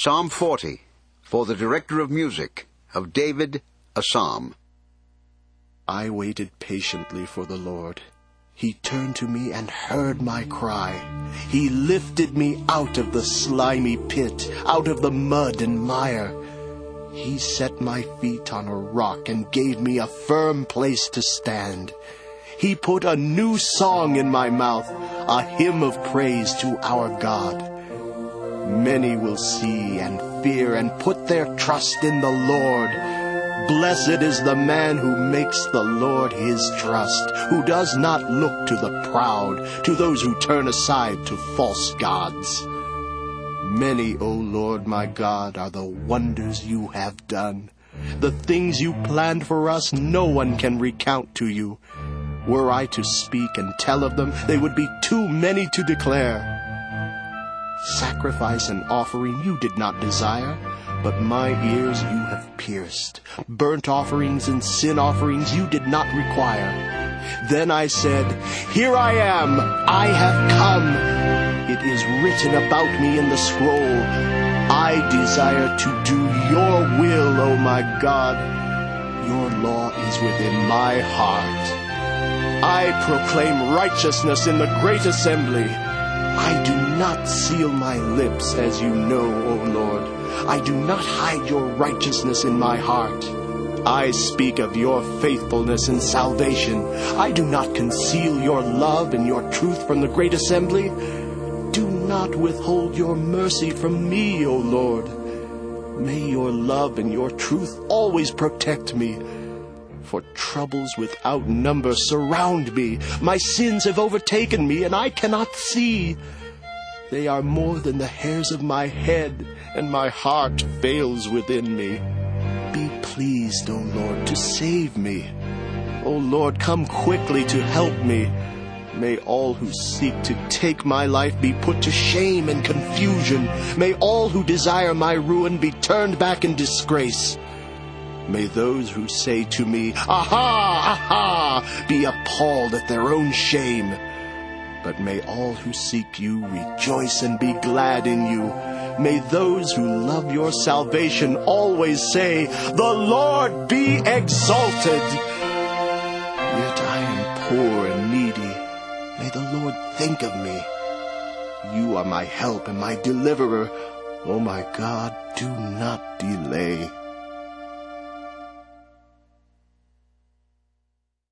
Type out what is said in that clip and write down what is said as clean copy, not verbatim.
Psalm 40, for the director of music, of David, a psalm. I waited patiently for the Lord. He turned to me and heard my cry. He lifted me out of the slimy pit, out of the mud and mire. He set my feet on a rock and gave me a firm place to stand. He put a new song in my mouth, a hymn of praise to our God. Many will see and fear and put their trust in the Lord. Blessed is the man who makes the Lord his trust, who does not look to the proud, to those who turn aside to false gods. Many, O Lord my God, are the wonders you have done. The things you planned for us no one can recount to you. Were I to speak and tell of them, they would be too many to declare. Sacrifice and offering you did not desire, but my ears you have pierced. Burnt offerings and sin offerings you did not require. Then I said, Here I am, I have come. It is written about me in the scroll. I desire to do your will, O my God. Your law is within my heart. I proclaim righteousness in the great assembly. I do not seal my lips, as you know, O Lord. I do not hide your righteousness in my heart. I speak of your faithfulness and salvation. I do not conceal your love and your truth from the great assembly. Do not withhold your mercy from me, O Lord. May your love and your truth always protect me. For troubles without number surround me. My sins have overtaken me, and I cannot see. They are more than the hairs of my head, and my heart fails within me. Be pleased, O Lord, to save me. O Lord, come quickly to help me. May all who seek to take my life be put to shame and confusion. May all who desire my ruin be turned back in disgrace. May those who say to me, Aha, aha, be appalled at their own shame. But may all who seek you rejoice and be glad in you. May those who love your salvation always say, The Lord be exalted. Yet I am poor and needy. May the Lord think of me. You are my help and my deliverer. Oh my God, do not delay.